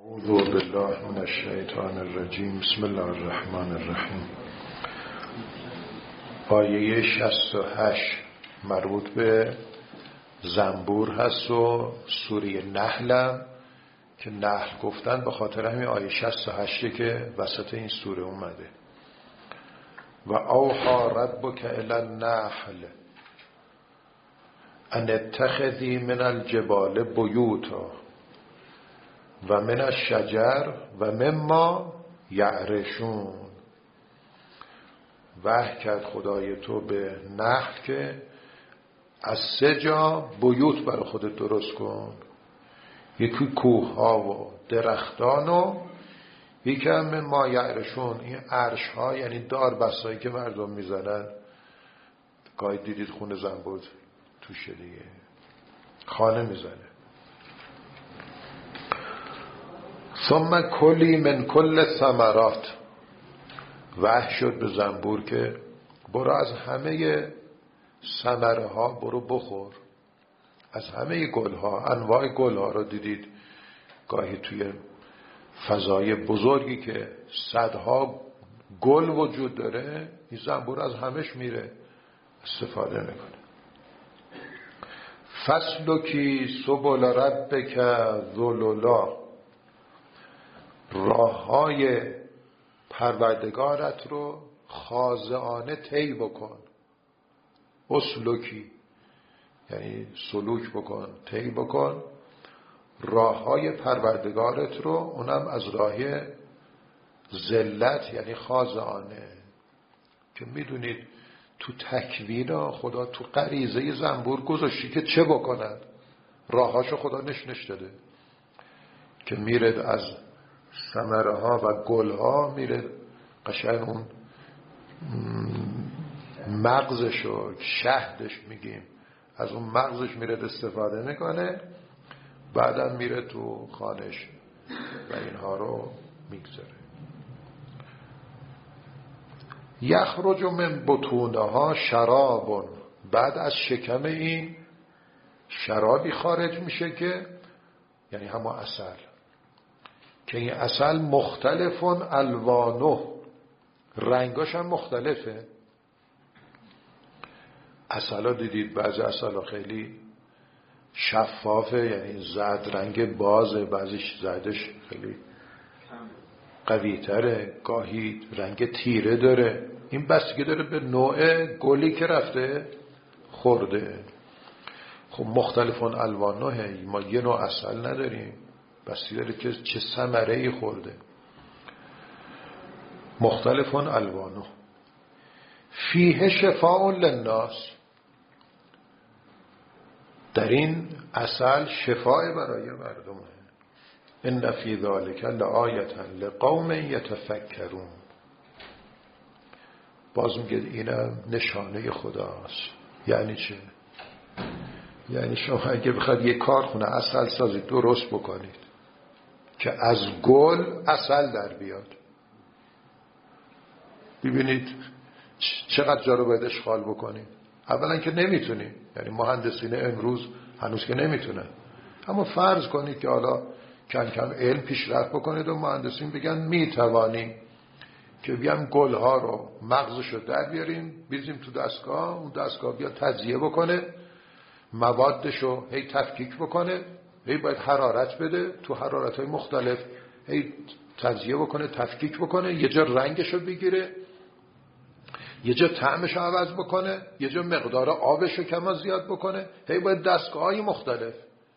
اعوذ بالله من الشیطان الرجیم. بسم الله الرحمن الرحیم. آیه 68 مربوط به زنبور هست و سوره نحل که نحل گفتن به خاطر همین آیه 68 که وسط این سوره اومده. و اوحی ربک الی النحل ان اتخذی من الجبال بیوتا و من الشجر و مما یعرشون. وحی کرد خدای تو به نحل که از 3 جا بیوت برای خودت درست کن. یکی کوه ها و درختان و یکی هم مما یعرشون. این عرش ها یعنی دار بستایی که مردم میزنن. گاهی دیدید خونه زنبور توشه دیگه، خانه میزنه. ثم کلی من کل ثمرات. وحی شد به زنبور که برو از همه ثمره ها برو بخور، از همه گل ها. انواع گل ها رو دیدید گاهی توی فضای بزرگی که صدها گل وجود داره، این زنبور از همش میره استفاده میکنه. فسلکی سبل ربک ذللا. راه های پروردگارت رو خاضعانه طی بکن. اسلوکی یعنی سلوک بکن، طی بکن راه های پروردگارت رو، اونم از راه ذلت یعنی خاضعانه. که میدونید تو تکوین خدا تو غریزه زنبور گذاشتی که چه بکنن، راهاشو خدا نشونش داده که میره از ثمره ها و گل ها، میره قشنگ اون مغزش و شهدش میگیم، از اون مغزش میره استفاده میکنه، بعدم میره تو خانش و اینها رو میگذاره. یخرج من بطونها شراب. بعد از شکم این شرابی خارج میشه که یعنی همون عسل، که این عسل مختلفون الوانه، رنگاش هم مختلفه. عسلا دیدید بعضی عسلا خیلی شفافه، یعنی زرد رنگ بازه، بعضیش زردش خیلی قوی تره، گاهی رنگ تیره داره. این بستگی داره به نوع گلی که رفته خورده. خب مختلفون الوانه، ما یه نوع عسل نداریم، بستگی داره که چه ثمره‌ای خورده. مختلفون الوانه فیه شفاء للناس. در این عسل شفای برای مردمه. ان فی ذلک لآیة لقوم یتفکرون. باز میگه اینم نشانه خداست. یعنی چه؟ یعنی شما اگه بخواد یک کارخونه عسل سازی درست بکنید که از گل عسل در بیاد، ببینید چقدر جا رو باید اشغال بکنید. اولا که نمیتونید، یعنی مهندسین امروز هنوز که نمیتونن، اما فرض کنید که حالا کم کم علم پیشرفت بکنید و مهندسین بگن میتوانیم که بیام گل ها رو مغزش رو در بیاریم بیاریم تو دستگاه، اون دستگاه بیا تجزیه بکنه، موادش رو هی تفکیک بکنه، هی باید حرارت بده، تو حرارت های مختلف هی تجزیه بکنه، تفکیک بکنه، یه جا رنگش رو بگیره، یه جا طعمش رو عوض بکنه، یه جا مقدار آبش رو کم زیاد بکنه، هی باید دستگاه های مختلف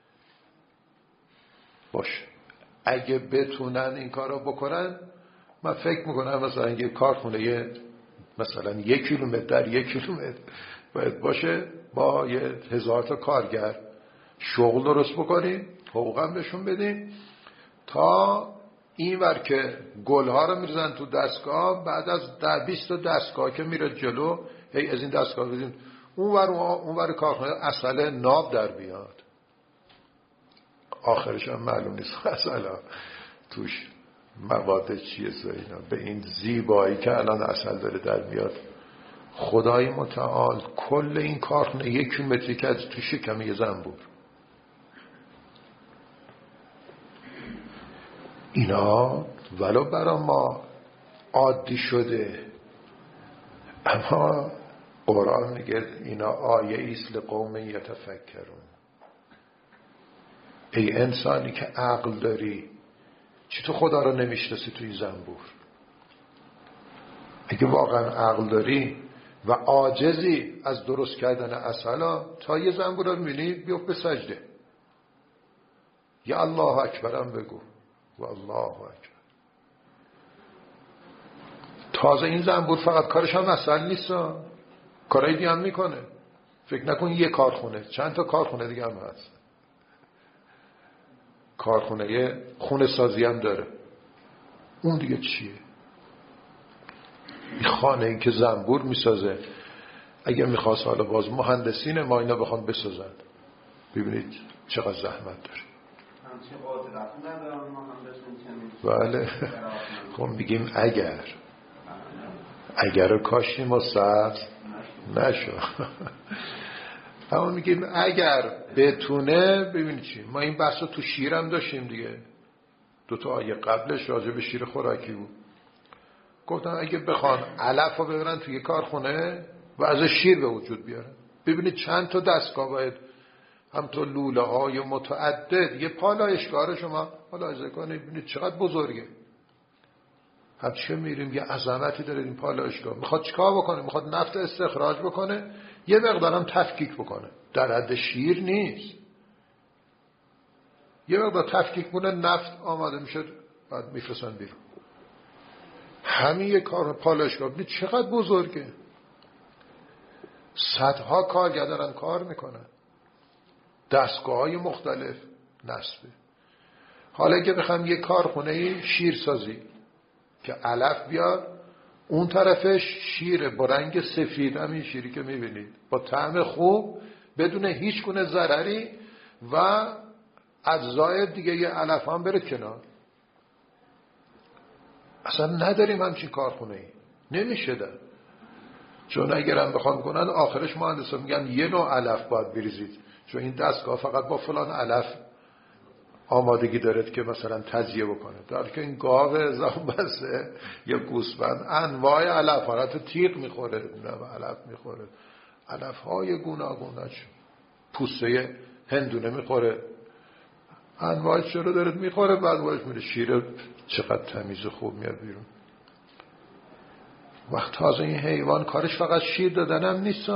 باشه. اگه بتونن این کار رو بکنن، من فکر میکنم مثلا یه کارخونه مثلا 1 کیلومتر در 1 کیلومتر باید باشه، با 1000 تا کارگر شغل درست بکنیم، حقوقم بهشون بدیم، تا این ور که گلها رو میرزن تو دستگاه، بعد از 10-20 تا دستگاه که میره جلو، هی از این دستگاه بدیم اون ور کارخونه عسل ناب در بیاد. آخرش هم معلوم نیست عسل توش مواد چیه اینا به این زیبایی که الان عسل داره در بیاد. خدای متعال کل این کارخونه 1 کیلومتری که از تو شکم یه زنبور. اینا ولو برا ما عادی شده، اما قرآن میگه اینا آیه ایست لقوم یتفکرون. ای انسانی که عقل داری، چی تو خدا رو نمیشناسی توی زنبور؟ اگه واقعا عقل داری و عاجزی از درست کردن عسلا، تا یه زنبور رو میبینی بیفت به سجده، یا الله اکبرم بگو و الله اکبر. تازه این زنبور فقط کارش هم عسل نیست، کارهای دیگه هم میکنه. فکر نکن یه کارخونه، چند تا کارخونه دیگه هم هست. کارخونه خونه سازی هم داره. اون دیگه چیه؟ این خانه ای که زنبور میسازه، اگه میخواست حالا باز مهندسین ما اینا بخوان بسازن، ببینید چقدر زحمت داره. بله. خب میگیم اگر رو کاشتیم و سبز نشو. اما میگیم اگر بتونه. ببینید چی، ما این بحث رو تو شیرم داشتیم دیگه، 2 آیه قبلش راجع به شیر خوراکی بود. گفتن اگه بخوان علف رو ببرن توی کارخونه و از شیر به وجود بیارن، ببینید چند تا دستگاه باید، هم تو لوله های متعدد، یه پالایشگاه رو شما ملاحظه کنید، ببینید چقدر بزرگه. هم چه میریم یه عظمتی داره این پالایشگاه. میخواد چیکار بکنه؟ میخواد نفت استخراج بکنه، یه مقدارم تفکیک بکنه. در حد شیر نیست. یه مقدار تفکیک کنه، نفت آماده میشه، بعد میفرستن بیرون. همین یه کار پالایشگاه ببینید چقدر بزرگه. صدها کارگر دارن کار میکنن، دستگاه‌های مختلف نصبه. حالا اگه بخوام یه کارخونه شیر سازی که علف بیاد، اون طرفش شیر با رنگ سفید، همین شیری که میبینید با طعم خوب بدون هیچ گونه ضرری، و اجزای دیگه یه علف هم بره کنار. اصلا نداریم همچین کارخونه ای، نمیشه ده. چون اگرم بخوان کنن آخرش مهندسا میگن یه نوع علف باید بریزید، چون این دستگاه فقط با فلان علف آمادگی دارد که مثلا تزیه بکنه، در که این گاو زنبسته یا گوسفند انواع علف ها، حتی تیغ میخوره، علف میخوره، علف های گوناگون، پوسته هندونه میخوره، انواع چرا دارد میخوره، بعد باش میره شیر چقدر تمیز خوب میاد بیرون. وقت تازه این حیوان کارش فقط شیر دادن هم نیست،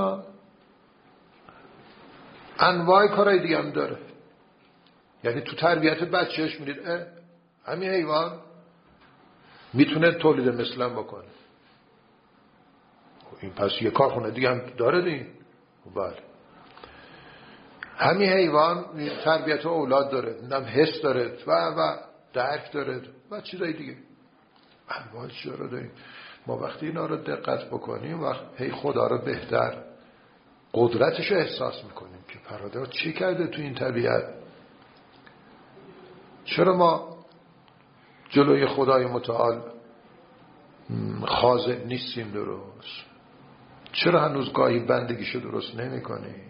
انواع کارهای دیگه هم داره. یعنی تو تربیت بچهش میدید همین حیوان میتونه تولید مثلا بکنه، این پس یه کارخونه دیگه هم داره دیگه. بله، همین حیوان تربیت اولاد داره، نم حس داره و درک داره و چیزای دیگه، انواع چیزا رو داریم. ما وقتی اینا رو دقت بکنیم، وقت هی خدا رو بهتر قدرتش رو احساس میکنیم که پروردگار چی کرده تو این طبیعت. چرا ما جلوی خدای متعال خاضع نیستیم درست؟ چرا هنوز گاهی بندگیشو درست نمی کنیم؟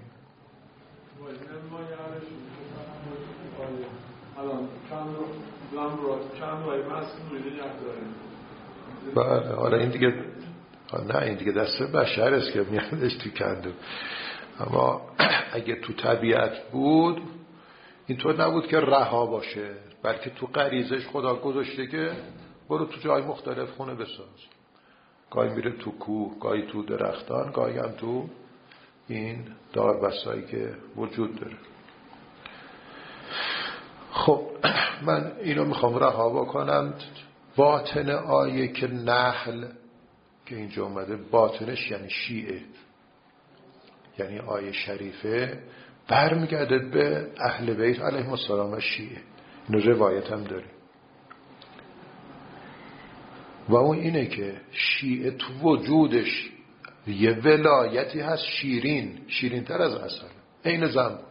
بله، حالا این دیگه نه، این دیگه دست بشر است که میادش تو کندو. اما اگه تو طبیعت بود اینطور نبود که رها باشه، بلکه تو غریزش خدا گذاشته که برو تو جای مختلف خونه بساز. گاهی میره تو کوه، گاهی تو درختان، گاهی هم تو این داربستایی که وجود داره. خب من اینو میخوام رها بکنم. باطن آیه که نحل که اینجا اومده، باطنش یعنی شیعه، یعنی آیه شریفه برمیگرده به اهل بیت علیهم السلام شیعه. اینو روایت هم داریم و اون اینه که شیعه تو وجودش یه ولایتی هست شیرین تر از عسل، عین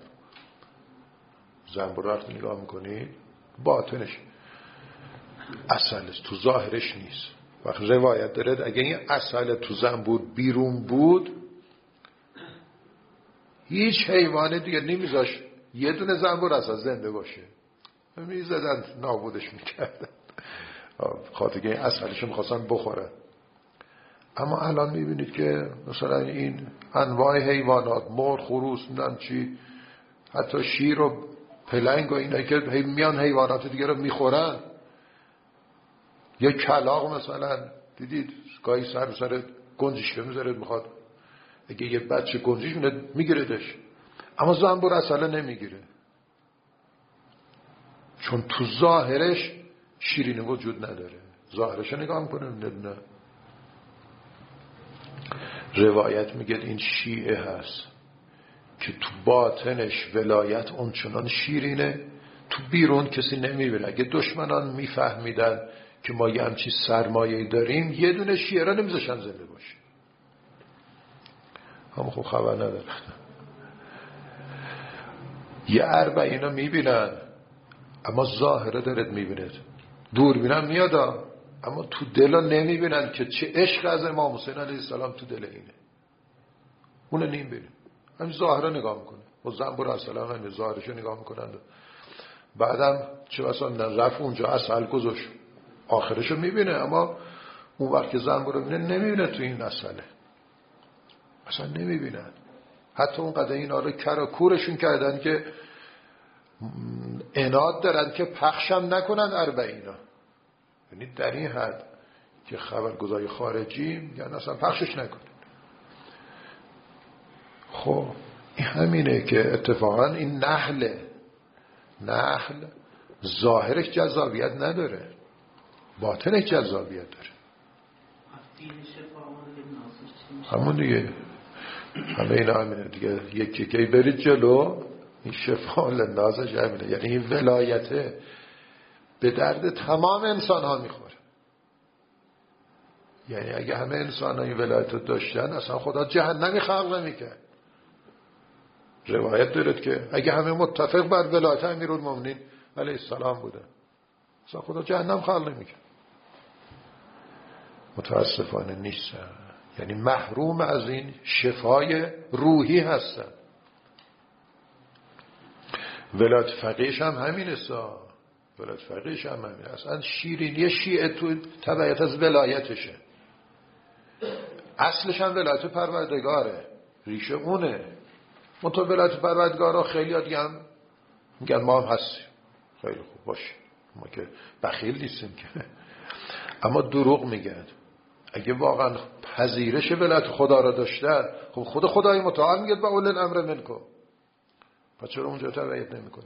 زنبور وقتی نگاه میکنید باطنش عسل است، تو ظاهرش نیست. وقت روایت داره اگه این عسل تو زنبور بیرون بود، هیچ حیوان دیگه نمیذاش یه دونه زنبور عسل زنده باشه، میزدن نابودش میکردن. خاطر که اصلش میخواستن بخورن. اما الان میبینید که مثلا این انواع حیوانات، مرغ، خروس، نمیدونم چی، حتی شیر و پلنگ و اینایی که میان حیوانات دیگه رو میخورن. یا کلاغ مثلا دیدید گاهی سر گنجشکه میذاره، میخواد اگه یه بچه گنجش میگیردش، اما زنبور اصلا نمیگیره، چون تو ظاهرش شیرینی وجود نداره. ظاهرش نگاه میکنه نه. روایت میگه این شیعه هست که تو باطنش ولایت اونچنان شیرینه، تو بیرون کسی نمیبینه. اگه دشمنان میفهمیدن که ما یه همچی سرمایه‌ای داریم، یه دونه شیعه را نمیذاشن زنده باشه. هم خب خبر نداره. یه اربعینا میبینن، اما ظاهره دارد میبیند. دوربینم میادا، اما تو دلا نمیبینن که چه عشق از امام حسین علیه السلام تو دل اینه. اونو نمیبینن، همین ظاهره نگاه میکنه. و زنبور السلام همین ظاهرشو نگاه میکنن. بعدم چه بسا رفت اونجا اصل گذاشت، آخرشو میبینه، اما اون وقت که زنبور رو میبینه نمیبینه تو این اصله، اصلا نمیبینن. حتی اون قدر اینا رو کر و کورشون کردن که عناد دارن که پخشم نکنن اربعینا. یعنی در این حد که خبرگزاری خارجی میگن اصلا پخشش نکنن. خب این همینه که اتفاقا این نحل ظاهرش جذابیت نداره، باطنش جذابیت داره. همون دیگه، همه اینا همینه دیگه. یکی برید جلو، این شفاء للنازش همینه. یعنی این ولایته به درد تمام انسان ها میخوره. یعنی اگه همه انسان ها این ولایت رو داشتن، اصلا خدا جهنمی خلق نمیکرد. روایت دارد که اگه همه متفق بر ولایت امیرالمومنین علیه السلام بوده، اصلا خدا جهنم خلق نمیکرد. متاسفانه نیستن. یعنی محروم از این شفای روحی هستن. ولایت فقیهش هم همین است. ولایت فقیهش هم همین. اصلا شیرینی شیعه تو تبعیت از ولایتشه. اصلش هم ولایت پروردگاره، ریشه اونه. منطقه ولایت پروردگارا خیلی ها دیگه هم میگن ما هم هستیم، خیلی خوب باشه، ما که بخیل نیستیم که. اما دروغ میگن. اگه واقعا پذیرش ولایت خدا را داشتن، خب خود خدای متعال میگه با اول الامر منکم، پس چرا اونجا تبعیت نمیکنی؟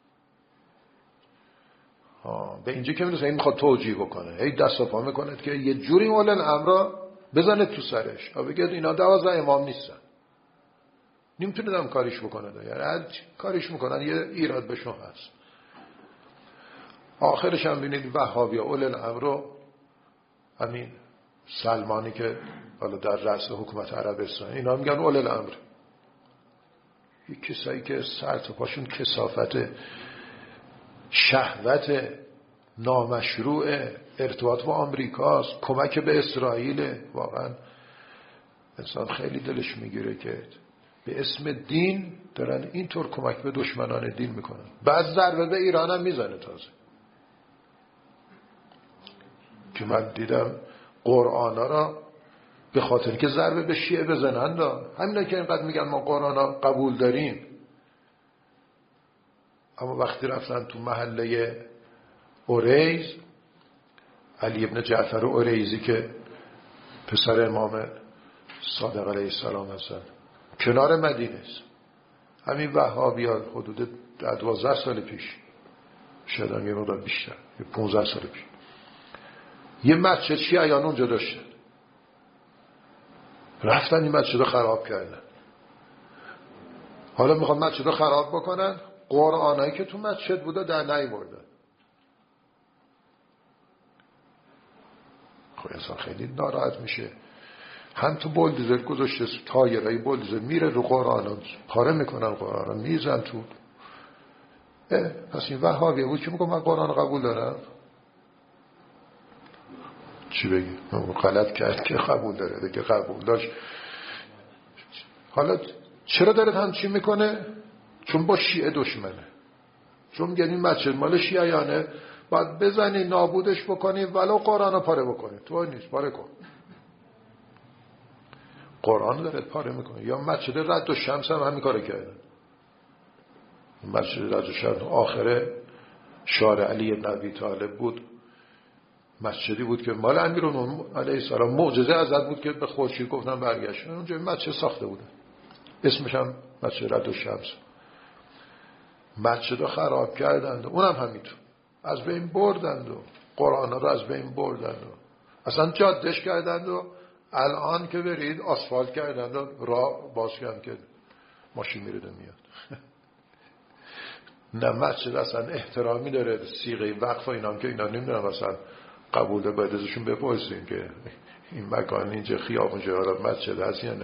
به اینجا که میرسه این میخواد توجیه بکنه، هی دست و پا میکنه که یه جوری اول الامر را بزنه تو سرش و بگه اینا 12 امام نیستن، نمیتونه دم کاریش بکنه. یعنی هر کاریش میکنن یه ایراد بهشون هست. آخرش هم ببینید وهابی اول الامر رو، همین سلمانی که حالا در رأس حکومت عربستان، اینا میگن اول الامر. یه کسایی که سر تا پاشون کثافت، شهوت نامشروع، ارتباط با آمریکاست، کمک به اسرائیل. واقعا انسان خیلی دلش میگیره که به اسم دین دارن اینطور کمک به دشمنان دین میکنن. بعد ضربه به ایران هم میزنه. تازه که من دیدم قرآنا را به خاطر که ضربه به شیعه بزنن، همینا که اینقدر میگن ما قرآنا قبول داریم، اما وقتی رفتن تو محله اوریز، علی ابن جعفر اوریزی که پسر امام صادق علیه السلام هستن، کنار مدینه است، همین وهابیان حدود 12 سال پیش، شاید هم یه مقدار بیشتر، 15 سال پیش، یه مسجد شیعیان اونجا داشتن، رفتن این مسجد رو خراب کردن. حالا میخوان مسجد رو خراب بکنن، قرآنایی که تو مسجد بوده در نیاوردن. خب انسان خیلی ناراحت میشه. هم تو بولدوزر گذاشته، تایرای بولدوزر میره رو قرآن، پاره میکنن قرآن، میزن تو. پس این وهابیه بود که میگه من قرآن قبول دارم. چی بگی؟ غلط کرد که قبول داره، دیگه قبول داشت. حالا چرا داره همچین میکنه؟ چون با شیعه دشمنه. چون میگن این مسجد مال شیعیانه، باید بزنی نابودش بکنی ولو قرآن رو پاره بکنی. تو نیست پاره کن. قرآن داره پاره میکنه. یا مسجد رد و شمس هم همین کارو کردن. مسجد رد و شمس آخره شارع علی بن ابی طالب بود. مسجدی بود که مال امیرالمومنین علیه السلام معجزه ازت بود که به خورشید گفتن برگشت. اونجا مسجد ساخته بودن. اسمش هم مسجد رد و شمس. مسجد رو خراب کردند و اونم همینطور از بین بردند و قرآن رو از بین بردند و اصلا جادهش کردند و الان که برید آسفالت کردند و راه باز کردند که ماشین میره و میاد. نه مسجد اصلا احترامی داره. صیغه وقف و اینا که اینا نمیدونم اصلا قبوله. باید ازشون بپرسیم که این مکان اینجا خیابون جهالات مسجد هست یا نه.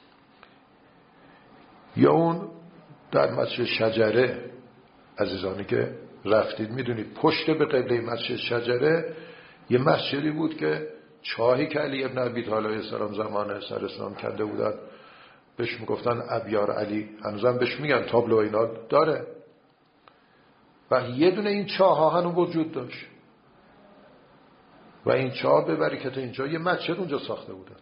یا اون در مسجد شجره عزیزانی که رفتید میدونید پشت به قبله مسجد شجره یه مسجدی بود که چاهی که علی ابن ابی طالب علیه السلام زمان سر اسلام کنده بودن بهش میگفتن ابیار علی. هنوزم بهش میگن تابلو اینا داره و یه دونه این چاه ها هنوز وجود داشت و این چاه به برکت اینجا یه مسجد اونجا ساخته بودن.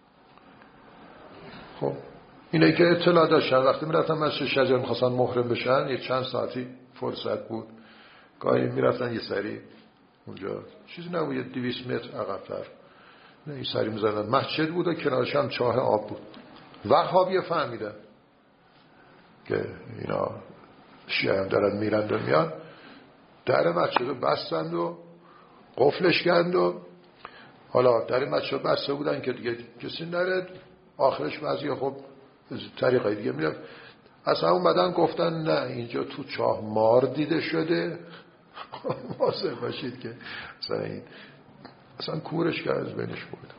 خب اینه که اطلاع داشتن وقتی میرفتن مسجد شجره میخواستن محرم بشن یه چند ساعتی فرصت بود گاهی میرفتن یه سری اونجا چیزی نبود یه 200 متر عقب‌تر یه سری میزدن مسجد بود و کنارش هم چاه آب بود. وهابی فهمیدن که اینا شیعه هم دارن میرند و میان در مسجد رو بستند و قفلش کردند و حالا در مسجد بسته بودن که دیگه کسی نرد. آخرش بعضی خب طریقای دیگه میرم اصلا اومدن گفتن نه اینجا تو چاه مار دیده شده. واضح باشید که اصلا کورش کرد از بینش بود.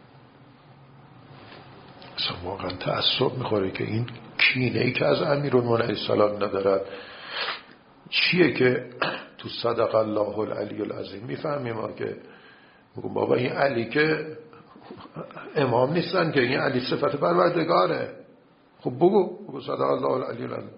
اصلا واقعا تعصب میخوره که این کینه ای که از امیرالمومنین علیه السلام ندارد چیه که تو صدق الله العلی العظیم میفهمیم ما که میگم بابا این علی که امام نیستن که این علی صفت پروردگاره. خب بگو صدق الله العلی العظیم.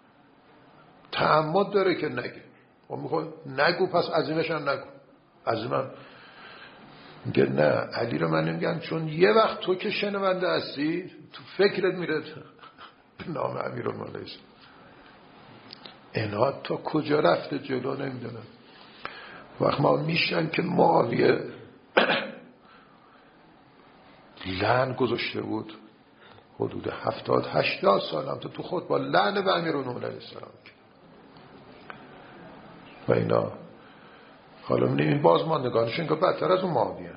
تعمد داره که نگه. خب میخواد نگو پس عظیمش هم نگو. عظیمم میگه نه علی رو من نمیگم چون یه وقت تو که شنونده هستی تو فکرت میره به نام امیرالمومنین. اینا تا کجا رفته جلو نمیدونم. وقت ما میشن که معاویه لعن گذاشته بود حدود 70-80 سال هم تو خود با لعن به امیرالمومنین علیه السلام و اینا. حالا این بازماندگانشون که بدتر از اون معاویه.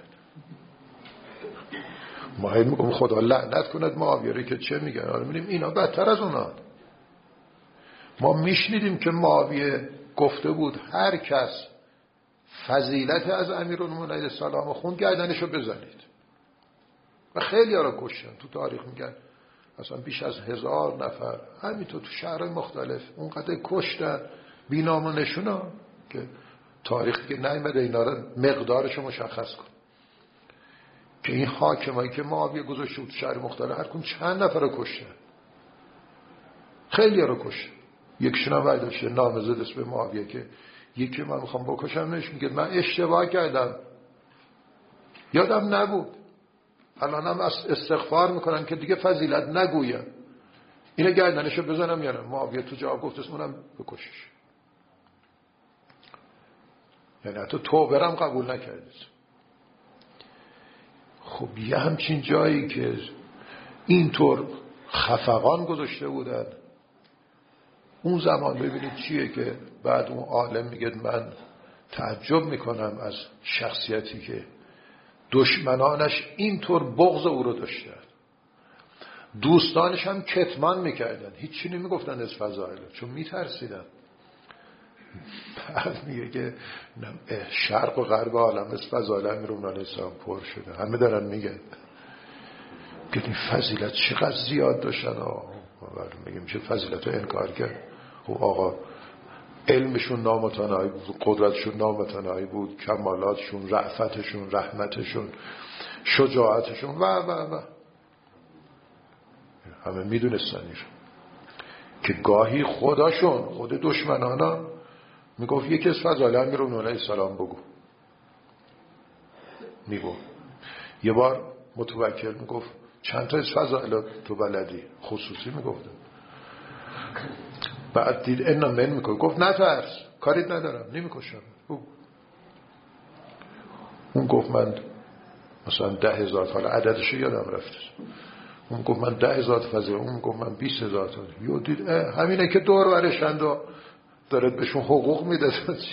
ما میگم خدا لعنت کند معاویه که چه میگن. حالا میگیم اینا بدتر از اونا. ما میشنیدیم که معاویه گفته بود هر کس فضیلت از امیرالمومنین علیه السلام خون گردنشو بزنید و خیلی ها رو کشتن. تو تاریخ میگن اصلا بیش از 1000 نفر همینطور تو شهرهای مختلف اونقدر کشتن بی نام و نشونا که تاریخ که نیامده اینا رو مقدارشو مشخص کن که این حاکمایی که معاویه گذاشته بود شهر مختلف هر کدوم چند نفر رو کشتن. خیلی ها رو کشتن. یکیشون هم برداشته نامزد اسم معاویه که یکی من میخوام بکشمش میگه من اشتباه کردم یادم نبود. الانم استغفار میکنن که دیگه فضیلت نگویم. اینه گردنشو بزنم یا نه؟ معاویه تو جواب گفت اونم بکشش. یعنی حتی توبه هم قبول نکردید. خب یه همچین جایی که اینطور خفقان گذاشته بودن اون زمان ببینید چیه که بعد اون عالم میگه من تعجب میکنم از شخصیتی که دشمنانش اینطور بغض او رو داشتن. دوستانش هم کتمان میکردن هیچی نمیگفتن از فضائل چون میترسیدن. بعد میگه که شرق و غرب عالم از فضائل امیرالمومنین علیه السلام پر شده. همه دارن میگن که این فضیلت چقدر زیاد داشتن. میگه میشه فضیلت رو انکار کرد؟ خب آقا علمشون نامتناهی بود، قدرتشون نامتناهی بود، کمالاتشون، رأفتشون، رحمتشون، شجاعتشون و همه میدونستن که گاهی خودشون خود دشمنانا میگفت یکی از فضائل امیرالمومنین علیه السلام بگو. میگفت یه بار متوکل میگفت چند تا از فضائل تو بلدی؟ خصوصی میگفتم. بعد دید اینا من میکنه، گفت نترس، کاریت ندارم، نمیکشم. اون گفت من مثلا 10,000 تا، عددش یادم رفت، اون گفت من 10,000 تا فضیلت، اون گفت من 20,000 تا. یو دید همینه که دور ورشند و دارد بهشون حقوق میده.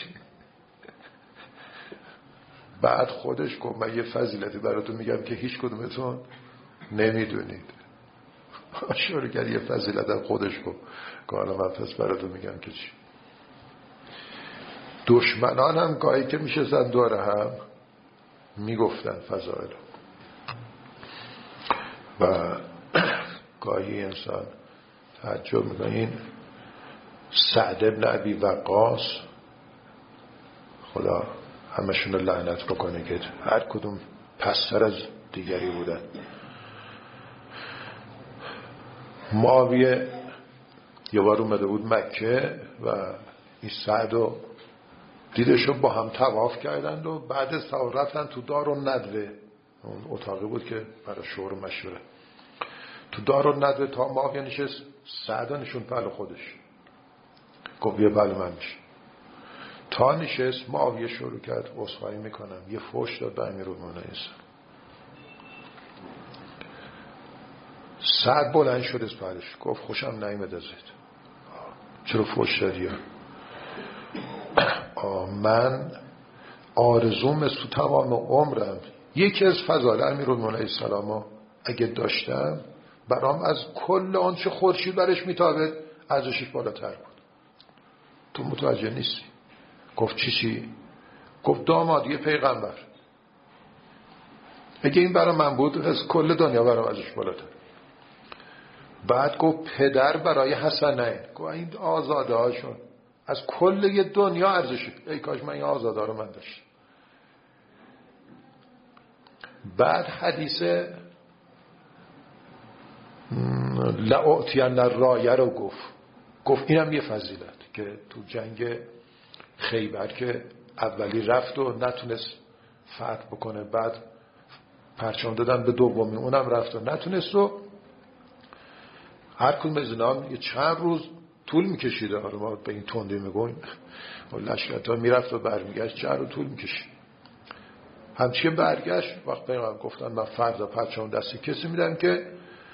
بعد خودش گفت من یه فضیلتی براتون میگم که هیچ کدومتون نمیدونید. شروع کرد یه فضیلت هم خودش گفت که حالا من پس براتون میگم که چی. دشمنان هم گاهی که میشستن دور هم میگفتن فضائل و گاهی انسان تعجب میکنه. این سعد بن ابی وقاص، خدا همشون رو لعنت بکنه که هر کدوم پستر از دیگری بودن. معاویه یه بار اومده بود مکه و این سعد و دیدشو با هم طواف کردند و بعد از طواف رفتن تو دارالندوه، اون اتاقی بود که برای شور مشوره، تو دارالندوه تا معاویه نشست، سعد نشون پهلو خودش، گفت بیا بله من میشه. تا نشست معاویه شروع کرد عذرخواهی میکنم، یه فحش داد به امیرالمومنین. سعد بلند شد از پهلوش، گفت خوشم نیامد ازت، چرا فحش دادی؟ من آرزوم است تو تمام عمرم یکی از فضائل امیرالمومنین علیه السلام اگه داشتم، برام از کل آنچه خورشید برش میتابد ارزشش بالاتر بود. تو متوجه نیستی؟ گفت چی؟ گفت دامادی پیغمبر، اگه این برای من بود از کل دنیا برام ارزش بالاتر. بعد گفت پدر برای حسنین، گفت این آزاده هاشون از کل یه دنیا ارزشی، ای کاش من این آزاده رو من داشت. بعد حدیث لأعطین الرایه رو گفت اینم یه فضیلت که تو جنگ خیبر که اولی رفت و نتونست فتح بکنه، بعد پرچم دادن به دومی، اونم رفت و نتونست، و هر کدوم از اینا یه چند روز طول میکشیده. حالا ما به این تندی میگویم لشکرها میرفت و برمیگشت، چند روز طول میکشید. همچین برگشت وقت پیغمبر گفتن من فرض پرچم دستی کسی میدم که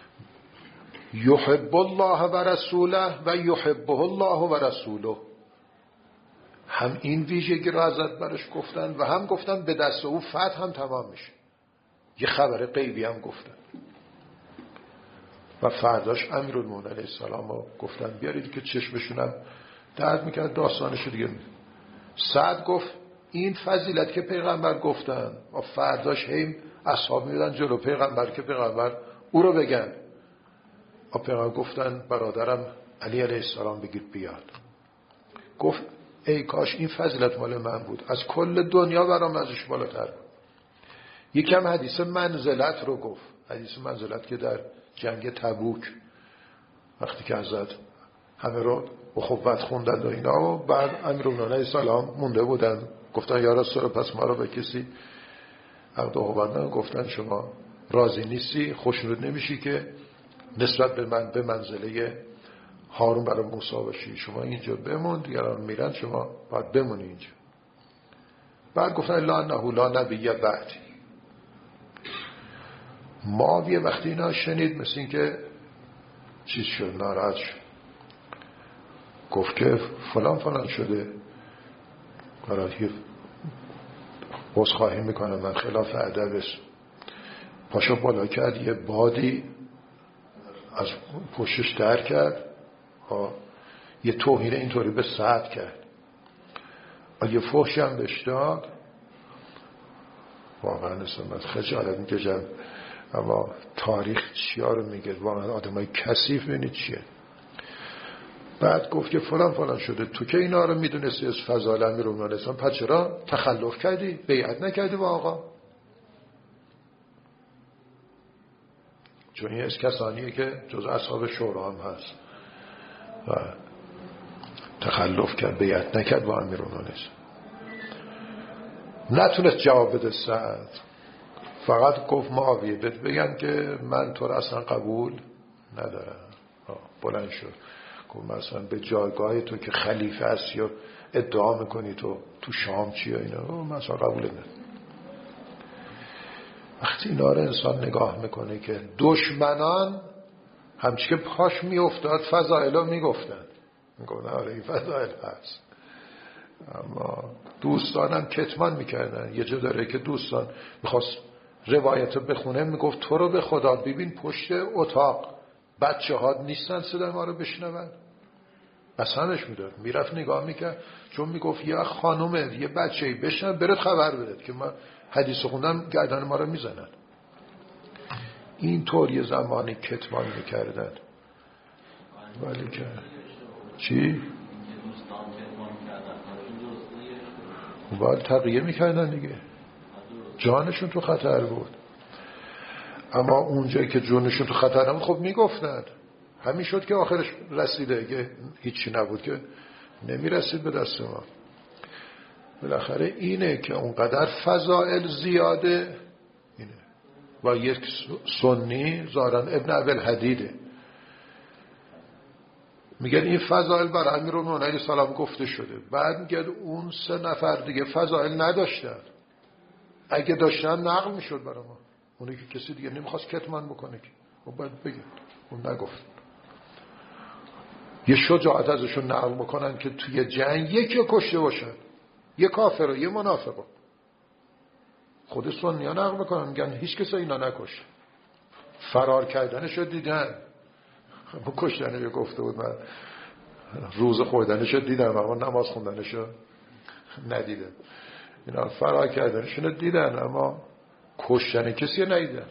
یحب الله و رسوله و یحبه الله و رسوله، هم این ویژگی را ازت برش گفتن و هم گفتن به دست او فتح هم تمام میشه. یه خبر غیبی هم گفتن. و فرداش امیرالمومنین علیه السلام رو گفتن بیارید که چشمشونم درد میکرد، داستانشو دیگه سعد گفت این فضیلت که پیغمبر گفتن، و فرداش هیم اصحاب میدن جلو پیغمبر که پیغمبر او رو بگن، و پیغمبر گفتن برادرم علی علیه السلام بگید بیاد. گفت ای کاش این فضیلت مال من بود، از کل دنیا برام ازش بالاتر بود. یکم حدیث منزلت رو گفت، حدیث منزلت که در جنگ تبوک وقتی که حضرت همه رو اخوت خوندن و اینا، و بعد امیرالمومنین علیه السلام مونده بودن، گفتن یا رسول الله پس ما رو به کسی عقد اخوت ندن. گفتن شما راضی نیستی، خوشنود نمیشی که نسبت به من به منزله هارون برای موسی باشی، شما اینجا بمون، دیگران میرن شما باید بمونی اینجا. بعد گفتن لا انه لا نبی بعدی. معاویه وقتی اینا شنید مثل این که چیز شد، ناراحت شد، گفت که فلان شده، برای عذرخواهی میکنم من خلاف ادب است. پاشو بالا کرد، یه بادی از پشتش در کرد، یه توهین اینطوری به سعد کرد، یه فحشی هم بهش داد. واقعا نسبت خجالت میکشم، اما تاریخ چیا رو میگه، واقعا آدمای کثیف ببینید چیه. بعد گفت که فلان شده، تو که اینا رو میدونستی از فضائل امیرالمومنین اسلام، پس چرا تخلف کردی، بیعت نکردی با آقا؟ چون این از کسانیه که جز اصحاب شورا هم هست. و تخلف کرد، بیعت نکرد با امیرالمومنین. نتونست جواب بده سعد، فقط گفت معاویه بهت بگن که من تو رو اصلا قبول ندارم. بلند شد گفت مثلا به جایگاه تو که خلیفه هستی یا ادعا میکنی تو شام چی اینا، مثلا قبول ندارم. وقتی اینا رو انسان نگاه میکنه که دشمنان همچی که پاش میافتاد فضائل رو میگفتن، میگفتن آره این فضائل هست، اما دوستانم کتمان میکردن. یه جا داره که دوستان میخواست روایت رو بخونه، میگفت تو رو به خدا ببین پشت اتاق بچه ها نیستن صدای ما رو بشنون، قسمش میداد. میرفت نگاه میکرد، چون میگفت یه خانومه یه بچه‌ای بشنون برات خبر بده که ما حدیث خوندم گردن ما رو میزنن. این طور یه زمانی کتمان میکردن. ولی که چی؟ باید تقیه میکردن دیگه، جانشون تو خطر بود. اما اونجایی که جانشون تو خطر نبود خب میگفتن. همین شد که آخرش رسیده، که هیچی نبود که نمیرسید به دست ما. بالاخره اینه که اونقدر فضائل زیاده اینه. و یک سنی زارن ابن ابوالحدیده میگن این فضائل برای امیرالمومنین علیه السلام گفته شده. بعد میگن اون 3 نفر دیگه فضائل نداشتن، اگه داشتن نقل میشد برای ما. اونی که کسی دیگه نمیخواست کتمان بکنه که خب باید بگن اون نگفت. یه شجاعت ازشون نقل بکنن که توی جنگ یکی رو کشته باشن، یه کافر و یه منافق. خود سنی ها نقل بکنن میگن هیچ کسی اینا نکشت، فرار کردنشو دیدن. کشتنشو گفته بود من روز خوردنشو دیدم اما نماز خوندنشو ندیدم. اینا فرار کردنشو دیدن اما کشتن کسی ندیدن.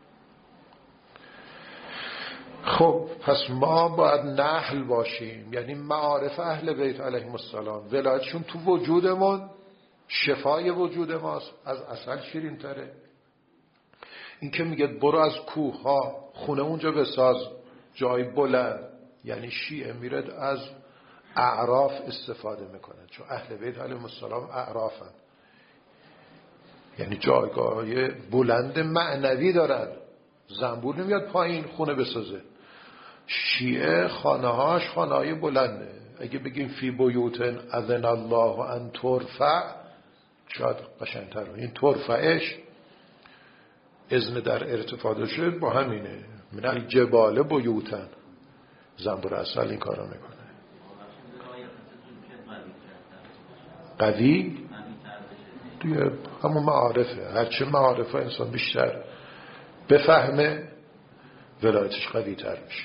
خب پس ما باید نحل باشیم، یعنی معارف اهل بیت علیهم السلام. ولایتشون تو وجودمون شفای وجود ماست، از عسل شیرین تره. این که میگه برو از کوه ها خونه اونجا بساز جای بلند، یعنی شیعه میرد از اعراف استفاده میکنه، چون اهل بیت علیهم السلام اعرافن، یعنی جایگاه بلند معنوی دارن. زنبور نمیاد پایین خونه بسازه. شیعه خانه هاش خانه های بلنده. اگه بگیم فی بیوتن اذن الله ان ترفع شاید قشنگتر. این ترفعش اذن در ارتفاع داشته با همینه، من الجبال بیوتن. زنبور اصل این کارا میکنه. قوی دیگه همون معارفه. هرچه معارفه انسان بیشتر بفهمه ولایتش قوی تر میشه.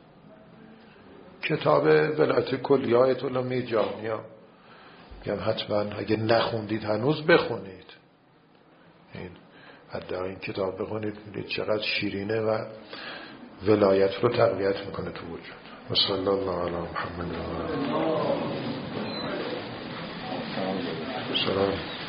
کتاب ولایت کلیه آیت الله میرجانی میگم حتما اگه نخوندید هنوز بخونید. این حتی این کتاب بخونید میدید چقدر شیرینه و ولایت رو تقویت میکنه تو وجود. و صلی الله علی محمد و آله.